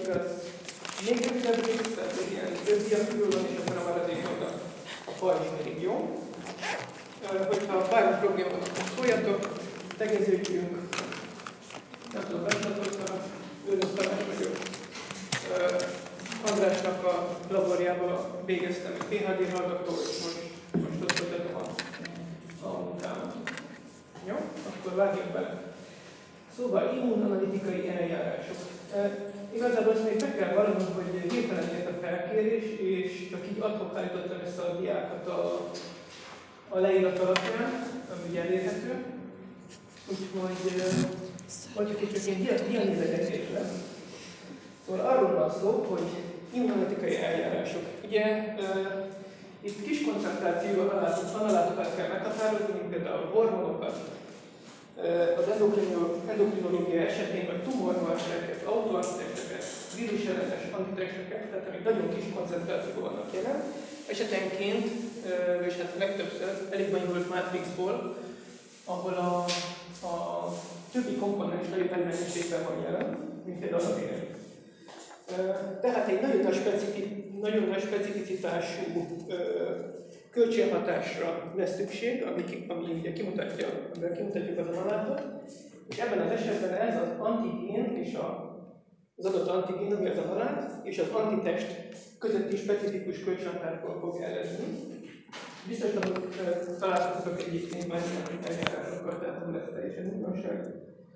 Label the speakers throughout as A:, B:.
A: az még rövidebb rész, tehát egy ilyen rövidebb körül van, és akkor a maradék a pajzsmérig, jó? Hogyha bármi probléma van, akkor szóljatok, tegeződjünk. Nem tudom, bemutatkoztanak, Őrös Tamás vagyok. Andrásnak a laborjában végeztem egy PhD hallgató, és most ott folytatom a munkámat. Jó? Akkor vágjunk bele. Szóval immunanalitikai eljárások. Igazából ezt még meg kell valamit, hogy hirtelen jött a felkérés, és csak így adhok állítottam össze a diákat a leírat alapján, ami ugye elérhető. Úgyhogy mondjuk itt csak egy dianézegezés lesz. Szóval arról van szó, hogy immunanalitikai eljárások. Ugye itt kis koncentrációú analátokat kell meghatározni, mint például hormonokat, az endokrinológia esetén, vagy tumormarsereket, autoantitesteket, vírusellenes antitesteket, tehát amik nagyon kis koncentrációban vannak jelen. Esetenként, és hát legtöbbször elég bonyolult mátrixból, ahol a többi komponens nagyobb mennyiségben van jelen, mint például a vér. Tehát egy nagyon nagy specificitású kölcsönhatásra lesz szükség, ami ugye kimutatjuk az analátot, és ebben az esetben ez az antigén és az adott antigén, ami az analát, és az antitest közötti specifikus kölcsönhatásból fog eredni. Biztosan találkoztok egyébként már ilyen eljárásokkal, tehát nem lesz teljesen újdonság.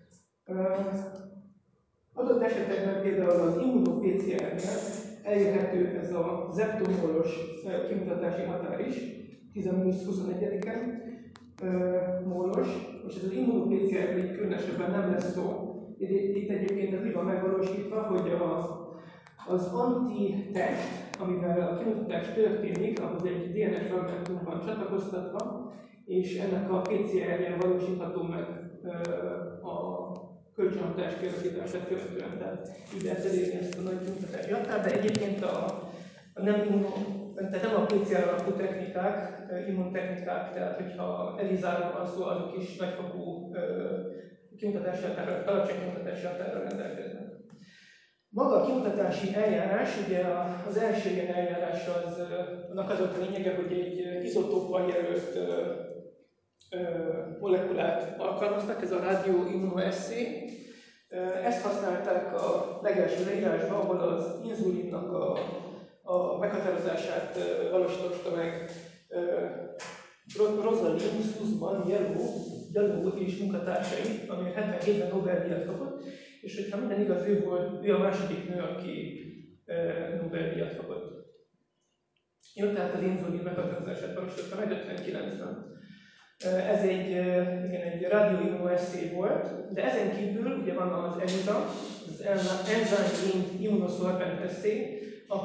A: Adott esetekben például az immuno-PCR-nél elérhető ez a zeptomólos kimutatási határ is, 10-21-en mólos, és ez az immuno-PCR-ről különösebben nem lesz szó. Itt egyébként ez úgy van megvalósítva, hogy az antitest, amivel a kimutatás történik, ahhoz egy DNS fragmentum van csatlakoztatva, és ennek a PCR-jel valósítható meg a kölcsönhatás kialakítását követően, tehát így lehet elérni ezt a nagy kimutatási határt, de egyébként tehát nem a PCR alapú technikák, immuntechnikák, tehát hogyha ELISA-ról van szó, azok is nagyfokú kimutatási határral, alacsony kimutatási határral rendelkeznek. Maga a kimutatási eljárás, ugye az első ilyen eljárás annak az volt a lényege, hogy egy izotóppal jelölt molekulát alkalmaztak, ez a radioimmunoasszay. Ezt használták a legelső leírásban, ahol az inzulinnak a meghatározását valósította meg Rosalind Sussman Yellow és munkatársai, ami 77-ben Nobel-díjat kapott, és hogyha minden igaz, ő a második nő, aki Nobel-díjat kapott. Jó, tehát az inzulin meghatározását valósította meg 59-ben. Ez egy radioimmunoasszay volt, de ezen kívül ugye van az ELISA, az Enzyme Linked Immunosorbent Assay,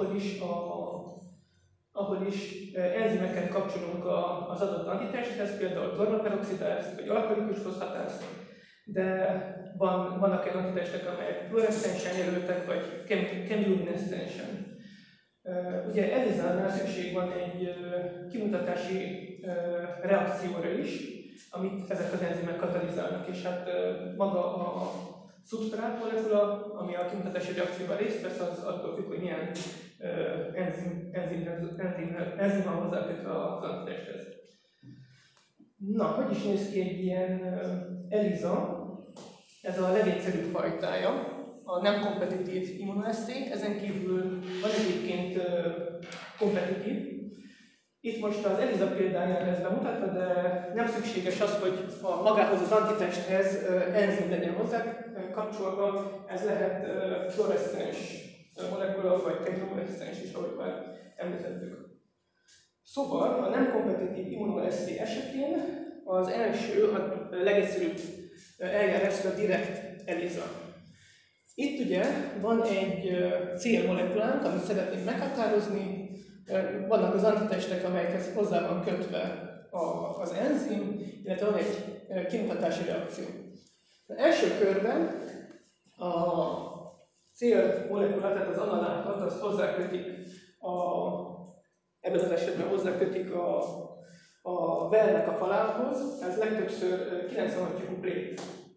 A: ahol is enzimeket kapcsolunk az adott antitesthez, például tornaperoxidázt vagy alkalikus fosfatázt, de vannak olyan antitestek, amelyek fluoreszcensen jelöltek, vagy chemiluminescensen. Ugye ELISA-nál szükség van egy kimutatási reakcióra is, amit ezek az enzimek katalizálnak, és hát maga a szubsztrát molekula, ami a kimutatási reakcióban részt vesz, az attól függ, hogy milyen enzim van hozzákötve az antitesthez. Na, hogy is néz ki egy ilyen ELISA? Ez a legegyszerűbb fajtája, a nem kompetitív immunoasszay, ezen kívül van egyébként kompetitív. Itt most az ELISA példáján lesz bemutatva, de nem szükséges az, hogy magához az antitesthez enzim legyen hozzá kapcsolva, ez lehet fluoreszcens molekula, vagy chemiluminescens is, ahogy már említettük. Szóval a nem kompetitív immunoasszay esetén az első, a legegyszerűbb eljárás a direkt ELISA. Itt ugye van egy célmolekulánk, amit szeretnénk meghatározni, vannak az antitestek, amelyekhez hozzá van kötve az enzim, illetve van egy kimutatási reakció. Az első körben a célmolekula, tehát az analátot, azt hozzákötik ebben az esetben hozzákötik a vellnek a falához, ez legtöbbször 96 tyúkú plét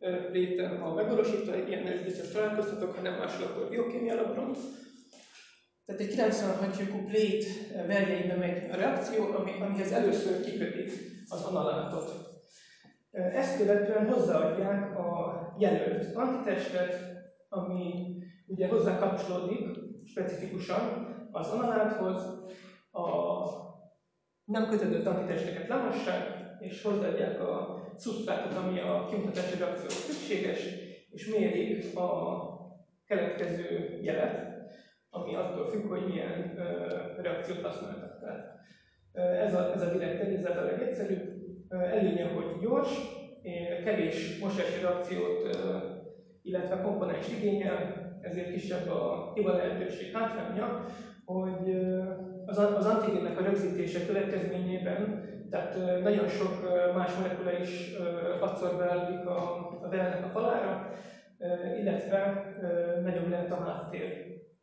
A: pléten a megvalósítva, ilyennel biztos találkoztatok, ha nem máshol, akkor biokémia laboron. Tehát egy 96 lyukú plét verjeibe megy a reakció, amihez először kikötik az analátot. Ezt követően hozzáadják a jelölt antitestet, ami ugye hozzá kapcsolódik specifikusan az analáthoz, a nem kötődött antitesteket lemossák, és hozzáadják a szubsztrátot, ami a kimutatási reakcióhoz szükséges, és mérik a keletkező jelet, ami attól függ, hogy milyen reakciót használtak. Tehát ez a direkt ELISA a legegyszerűbb. Előnye, hogy gyors, kevés mosási reakciót, illetve komponens igényel, ezért kisebb a hiba lehetőség. Hátránya, hogy az antigénnek a rögzítése következményében, tehát nagyon sok más molekula is adszorválódik a velnek a falára, illetve nagyobb lehet a háttér.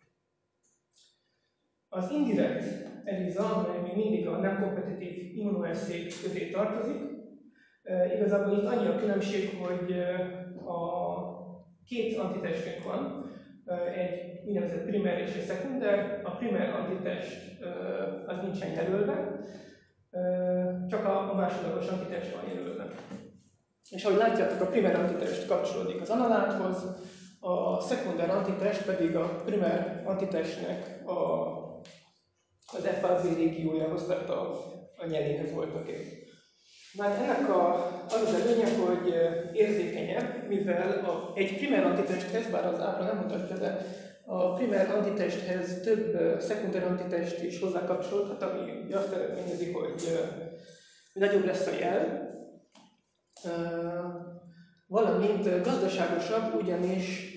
A: Az indirekt ELISA, amely még mindig a nem kompetitív immunoasszay közé tartozik, igazából itt annyi a különbség, hogy a két antitestünk van, egy úgynevezett primer és egy szekunder. A primer antitest az nincsen jelölve, csak a másodlagos antitest van jelölve. És ahogy látjátok, a primer antitest kapcsolódik az analáthoz, a szekunder antitest pedig a primer antitestnek az FAB régiójához, tehát a nyeléhez voltak épp. Már ennek az előnye, hogy érzékenyebb, mivel egy primer antitesthez, bár az ábra nem mutatja, de a primer antitesthez több szekunder antitest is hozzákapcsolódhat, ami azt eredményezi, hogy nagyobb lesz a jel, valamint gazdaságosabb, ugyanis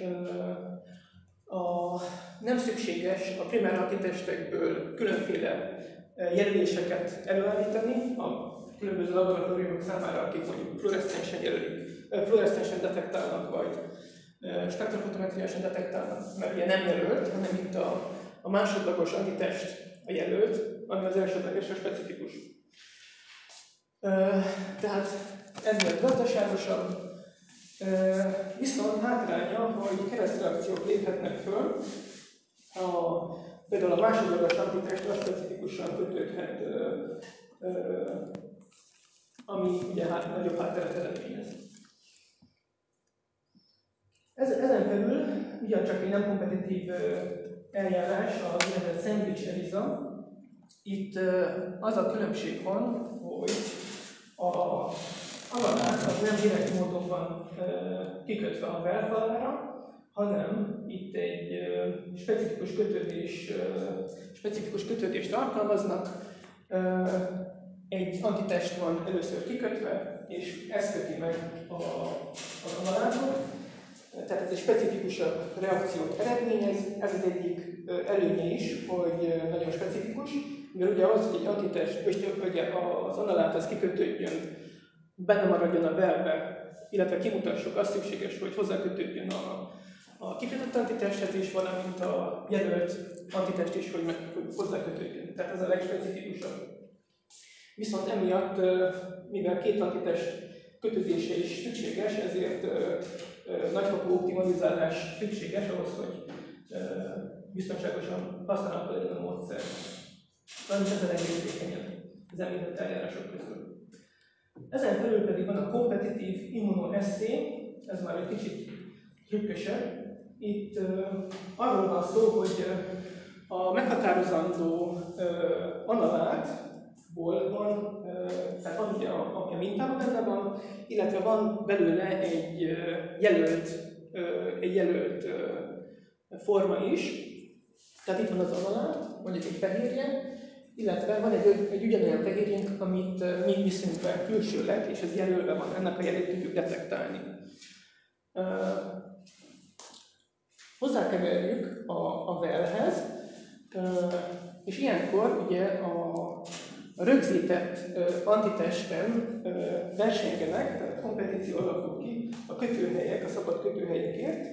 A: nem szükséges a primer antitestekből különféle jelöléseket előállítani a különböző laboratóriumok számára, akik mondjuk fluoreszcensen detektálnak, vagy spektrofotometriásan detektálnak, mert ugye nem jelölt, hanem itt a másodlagos antitest a jelölt, ami az elsődlegesre specifikus. Tehát ennél gazdaságosabb, viszont hátránya, hogy keresztreakciók léphetnek föl, például a másodlagos antitest az specifikusan kötődhet, ami ugye nagyobb hátteret eredményez. Ezen felül ugyancsak egy nem kompetitív eljárás, a úgynevezett szendvics ELISA. Itt az a különbség van, hogy a analát az nem direkt módon van kikötve a belfalára, hanem itt egy specifikus kötődést alkalmaznak. Egy antitest van először kikötve, és ez köti meg az analátot. Tehát ez egy specifikusabb reakciót eredményez. Ez az egyik előnye is, hogy nagyon specifikus, mivel ugye az, hogy egy antitest, hogy az analát az kikötődjön, benne maradjon a velbe, illetve kimutassuk, az szükséges, hogy hozzákötődjön a kikötött antitesthez is, valamint a jelölt antitest is, hogy hozzákötődjön. Tehát ez a legspecifikusabb. Viszont emiatt, mivel két antitest kötődése is szükséges, ezért nagyfokú optimalizálás szükséges ahhoz, hogy biztonságosan használható legyen a módszer. Valamint ez a legérzékenyebb az említett eljárások közül. Ezen felül pedig van a kompetitív immunoasszay, ez már egy kicsit trükkösebb. Itt arról van szó, hogy a meghatározandó analátból van, tehát van ugye, ami a mintában benne van, illetve van belőle egy jelölt forma is. Tehát itt van az analát, mondjuk egy fehérje, illetve van egy ugyanolyan fehérjénk, amit mi viszünk be külsőleg, és ez jelölve van, ennek a jelét tudjuk detektálni. Hozzákeverjük a velhez, és ilyenkor ugye a rögzített antitesten versengenek, tehát kompetíció alakul ki a kötőhelyek, a szabad kötőhelyekért,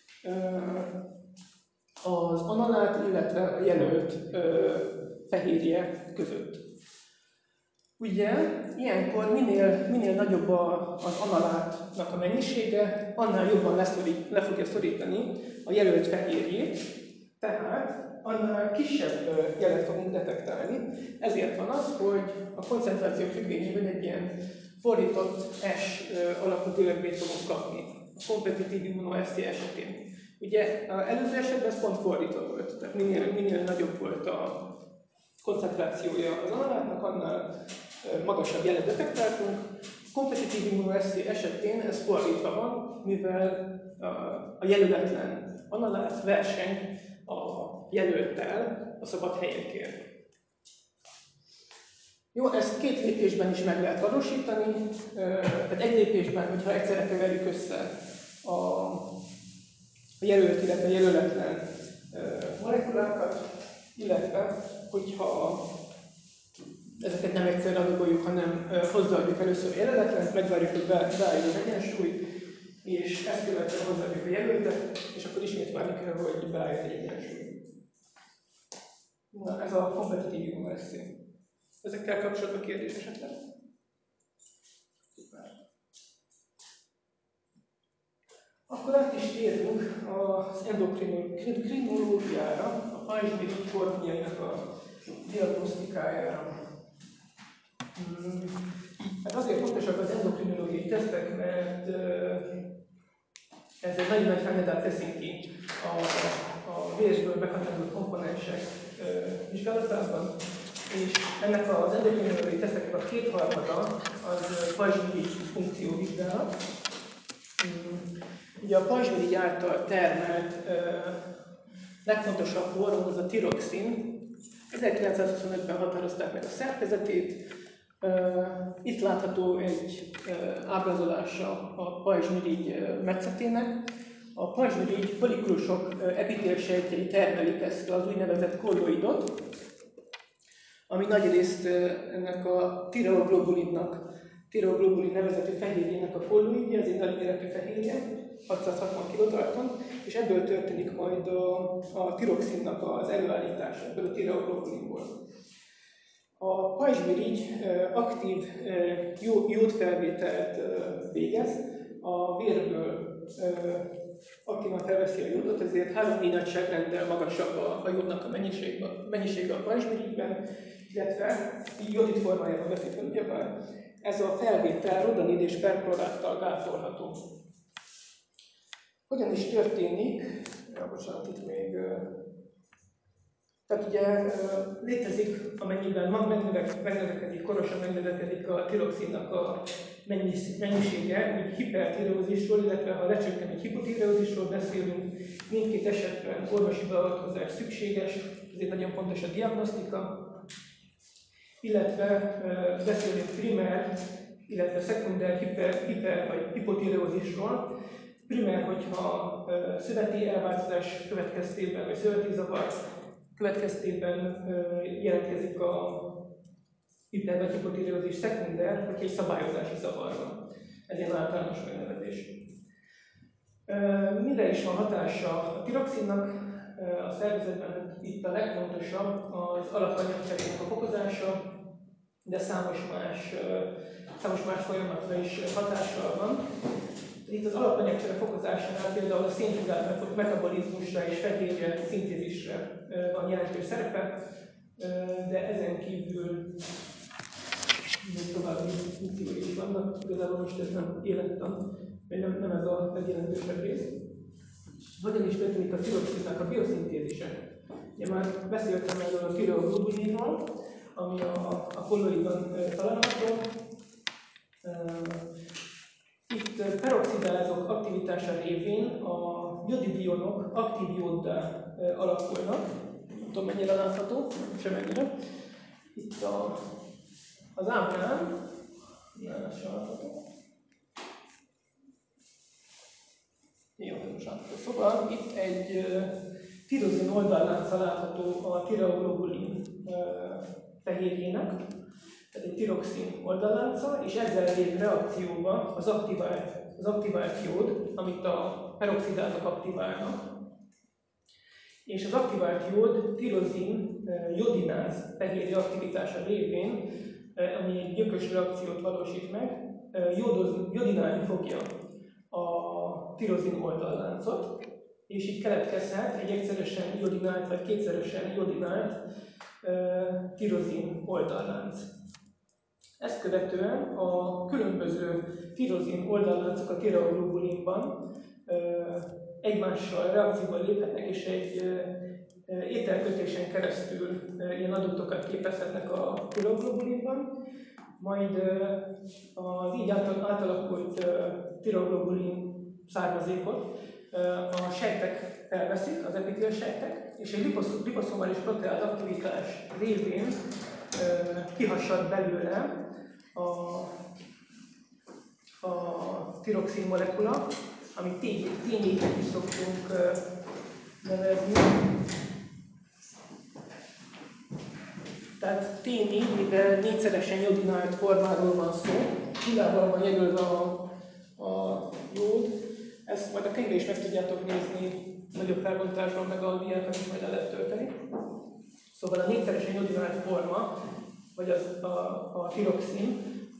A: az analát, illetve a jelölt fehérje között. Ugye, ilyenkor minél nagyobb az analátnak a mennyisége, annál jobban le fogja szorítani a jelölt fehérjét, tehát annál kisebb jelet fogunk detektálni. Ezért van az, hogy a koncentráció függvényében egy ilyen fordított S alakú DLB-t fogunk kapni a kompetitív immunoasszié esetén. Ugye az előző esetben ez pont fordítva volt, tehát minél nagyobb volt a koncentrációja az analátnak, annál magasabb jelet detektáltunk. A kompetitív immunoasszié esetén ez fordítva van, mivel a jelöletlen analát verseng a jelölttel a szabad helyenkért. Jó, ezt két lépésben is meg lehet valósítani, tehát egy lépésben, hogyha egyszerre keverjük össze a jelölt, illetve a jelöletlen molekulákat, illetve hogyha ezeket nem egyszerre adagoljuk, hanem hozzáadjuk először a jelöletlent, megvárjuk, hogy beálljon az egyensúly, és ezt követően hozzáadjuk a jelöltet, és akkor ismét várni kell, hogy beálljon egy egyensúly. Na, ez a kompetitív immunoasszié. Ezekkel kapcsolatban kérdés esetleg? Akkor át is térünk az endokrinológiára, a pajzsmirigy formájainak a diagnosztikájára. Hát azért fontosak az endokrinológiai tesztek, mert ez egy nagyon nagy hányadát teszik ki a vérsből meghatározott komponensek vizsgálatában, és ennek az endokrinológiai teszteknek a kétharmada az pajzsmirigy funkcióvizsgálat. Ugye a pajzsmirigy által termelt legfontosabb hormon az a tiroxin. 1925-ben határozták meg a szerkezetét. Itt látható egy ábrázolása a pajzsmirigy metszetének. A pajzsmirigy folikulusok epitélsejtjei termelik ezt az úgynevezett kolloidot, ami nagyrészt ennek a tireoglobulin nevezetű fehérjének a kolloidja, ez egy nagy méretű fehérje, 660 kilodalton, és ebből történik majd a tiroxinnak az előállítása, ebből a tireoglobulinból. A pajzsmirigy aktív jódfelvételt végez, a vérből aktívan felveszi a jódot, ezért 3-4 nagyságrenddel magasabb a jódnak a mennyisége a pajzsmirigyben, illetve jodid formájában veszi fel, ugyebár ez a felvétel rodanid és perkloráttal gátolható. Hogyan is történik? Bocsánat, itt még... Tehát ugye létezik, amennyiben megnövekedik, korosan megnövekedik a tiroxinnak a mennyisége, úgy hipertireózisról, illetve ha lecsökken egy hipotireózisról beszélünk, mindkét esetben orvosi beavatkozás szükséges, ezért nagyon fontos a diagnosztika, illetve beszélünk primer, illetve szekunder hiper vagy hipotireózisról. Primer, hogyha szöveti elváltozás következtében, vagy szöveti zavar következtében jelentkezik a hiper vagy hipotireózis, szekunder, vagy egy szabályozási zavar van. Ez ilyen általános megnevezés. Mire is van hatása a tiroxinnak a szervezetben? Itt a legfontosabb az alapanyagcserének a fokozása, de számos más folyamatra is hatással van. Itt az alapanyagcsere fokozásánál például a szénhidrát metabolizmusra és fehérje szintézisre van jelentős szerepe, de ezen kívül még további funkciói is vannak, igazából most ez nem élettan, mert nem ez a legjelentősebb rész. Hogyan is történik a tiroxinnak a bioszintézise? Ugye már beszéltem erről a tireoglobulinról, ami a kolloidban található. Itt peroxidázok aktivitása révén a jodidionok aktív jóddá alakulnak. Nem tudom, mennyire látható, sem mennyire. Itt az ábrán, ilyen ez sem látható. Jó, szóval itt egy tirozin oldallánca látható a tireoglobulin fehérjének, tehát egy tiroxin oldallánca, és ezzel lép reakcióba az aktivált jód, amit a peroxidázok aktiválnak. És az aktivált jód tirozin jodináz fehérje aktivitása révén ami egy gyökös reakciót valósít meg, jodinálni fogja a tirozin oldalláncot, és így keletkezhet egy egyszeresen jodinált vagy kétszeresen jodinált tirozin oldallánc. Ezt követően a különböző tirozin oldalláncok a tireoglobulinban egymással reakcióban léphetnek, és egy ételkötésen keresztül ilyen adottokat képezhetnek a tireoglobulinban, majd az így átalakult tireoglobulin származékot a sejtek elveszik, az epitél sejtek, és egy liposzomális proteáz aktivitás révén kihassad belőle a tiroxin molekula, amit T4-nek is szoktunk nevezni. Tehát T4, mivel négyszeresen jodinált formáról van szó, nullával van jelölve a jód. Ezt majd a könyvben is meg tudjátok nézni nagyobb felbontásban, meg a diákat is majd el lehet tölteni. Szóval a négyszeresen jodinált forma, vagy a tiroxin,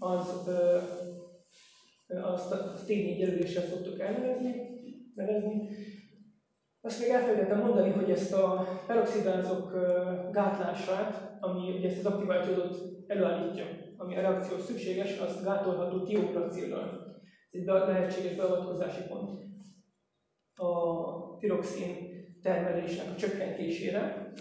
A: azt T4 jelöléssel szoktuk nevezni. Azt még elfelejtettem mondani, hogy ezt a peroxidázok gátlását, ami ugye ezt az aktivált jódot előállítja, ami a reakció szükséges, azt gátolható tioprazillal. Ez egy lehetséges beavatkozási pont a tiroxin termelésnek a csökkentésére.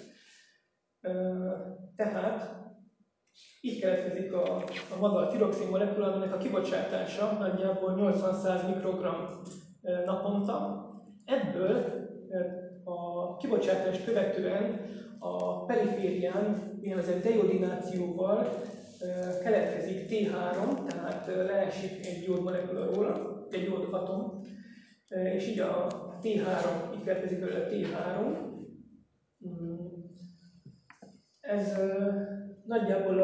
A: Tehát így keletkezik a maga a tiroxin molekula, aminek a kibocsátása nagyjából 80-100 mikrogram naponta. Ebből a kibocsátást követően a periférián úgynevezett dejodinációval keletkezik T3, tehát leesik egy jódmolekula róla, egy jódatom, és így a T3, így keletkezik belőle T3. Ez nagyjából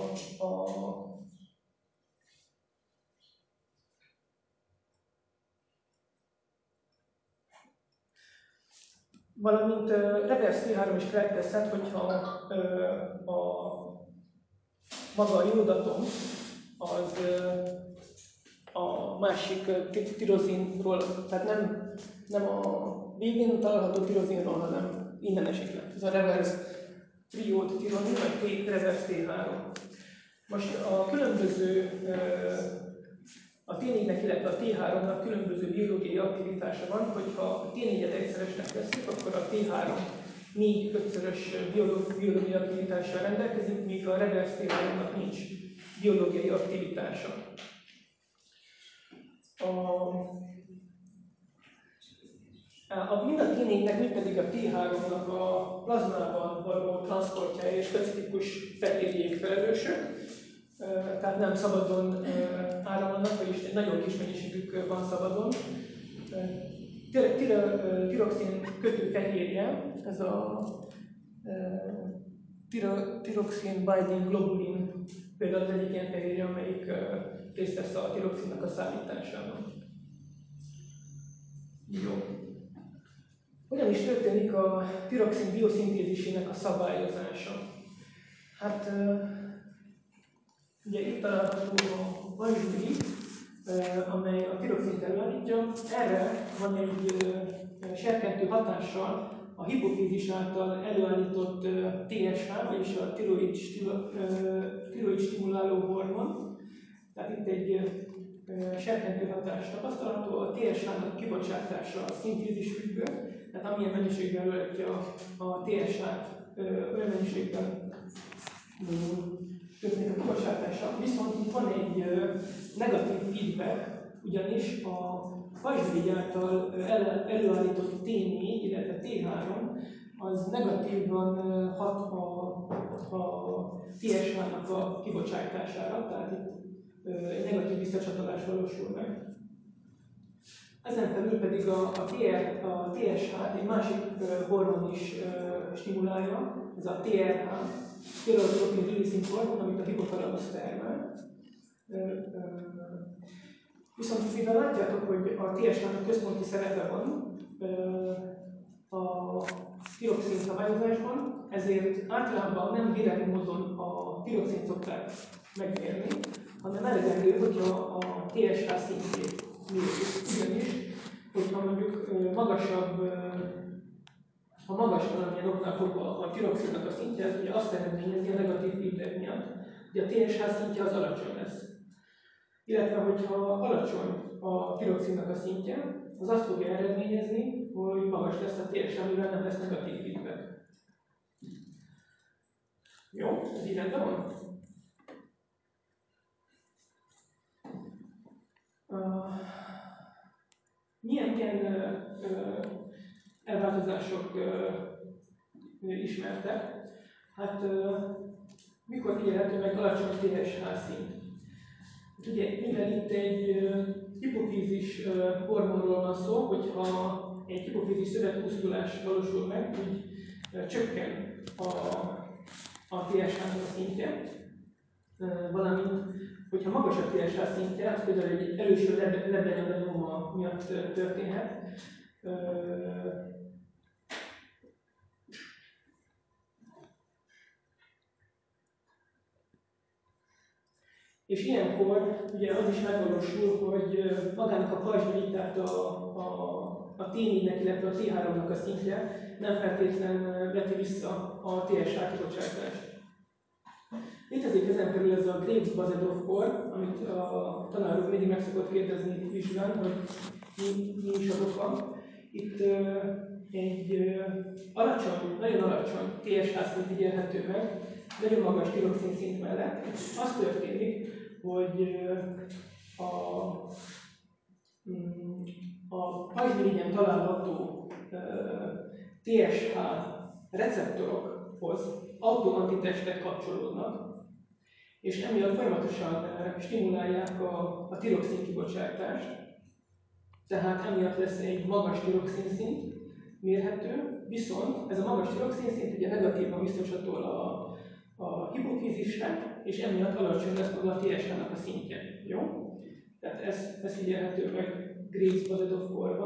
A: valamint reverse T3 is keletkezhet, hogyha maga a jódatom az a másik tirozinról, tehát nem a végén található tirozinról, hanem innen esik le. Ez a reverse triód tirozin, vagy reverse T3. Most a különböző, a T4-nek, illetve a T3-nak különböző biológiai aktivitása van, hogyha a T4-et egyszeresnek veszük, akkor a T3 4-5-szörös biológiai aktivitással rendelkezik, míg a reverse T3-nak nincs biológiai aktivitása. Mind a T4-nek, mind pedig a T3-nak a plazmában való transzportjára és specifikus fehérjék felelősök, tehát nem szabadon áramlanak, vagyis egy nagyon kis mennyiségük van szabadon. Tiroxin kötőfehérje, ez a tiroxin binding globulin például az egyik ilyen fehérje, amelyik részt vesz a tiroxinnak a szállításában. Jó. Hogyan is történik a tiroxin bioszintézisének a szabályozása? Hát ugye itt található a vajzsúri, amely a tiroxint előállítja. Erre van egy serkentő hatással a hipofízis által előállított TSH, vagyis a tiroid stimuláló hormon. Tehát itt egy serkentő hatás tapasztalható, a TSH-nak kibocsátása a szintézis függő, tehát amilyen mennyiségben előállítja a TSH-t, olyan mennyiségben történik a kibocsátása. Viszont itt van egy negatív feedback, ugyanis a pajzsmirigy által előállított T4, illetve T3 az negatívan hat a TSH-nak a kibocsátására, tehát itt egy negatív visszacsatolás valósul meg. Ezen felül pedig a TSH-t egy másik hormon is stimulálja, ez a TRH, Tyrosine Releasing Hormone, amit a hipotalamus termel. Viszont mivel látjátok, hogy a TSH-nak központi szerepe van a tiroxin szabályozásban, ezért általában nem direkt módon a tiroxint szokták megmérni, hanem elegendő, hogyha a TSH szintjét mérjük. Ugyanis, hogyha mondjuk ha magas valamilyen oknál fogva a tiroxinnak a szintje, ez ugye azt eredményezi a negatív feedback miatt, hogy a TSH szintje az alacsony lesz. Illetve, hogyha alacsony a tiroxinnak a szintje, az azt fogja eredményezni, hogy magas lesz a TSH, amivel nem lesz negatív feedback. Jó? Ez így rendben van? Milyen elváltozások ismertek? Hát mikor figyelhető meg alacsony TSH szint? Ugye, mivel itt egy hipofízis hormonról van szó, hogyha egy hipofízis szövetpusztulás valósul meg, úgy csökken a TSH-nak a szintje, valamint, hogyha magas a TSH szintje, az például egy előső lebenyadenoma miatt történhet, és ilyenkor ugye az is megvalósul, hogy magának a pajzsmirigy, tehát a T4-nek, illetve a T3-nak a szintje nem feltétlenül veti vissza a TSH kibocsátást. Létezik ezen belül ez a Graves-Bazedov-kor, amit a tanár úr mindig meg szokott kérdezni vizsgán, hogy mi is az oka. Itt egy nagyon alacsony TSH szint figyelhető meg, nagyon magas tiroxin szint mellett. Az történik, hogy a pajzsmirigyen található TSH receptorokhoz autoantitestek kapcsolódnak, és emiatt folyamatosan stimulálják a tiroxin kibocsátást, tehát emiatt lesz egy magas tiroxin szint mérhető, viszont ez a magas tiroxin szint ugye negatívan visszacsatol a hipofízisre, és emiatt alacsony lesz maga a TSH-nak a szintje. Jó? Tehát ez figyelhető meg Graves-Bazedov-korban.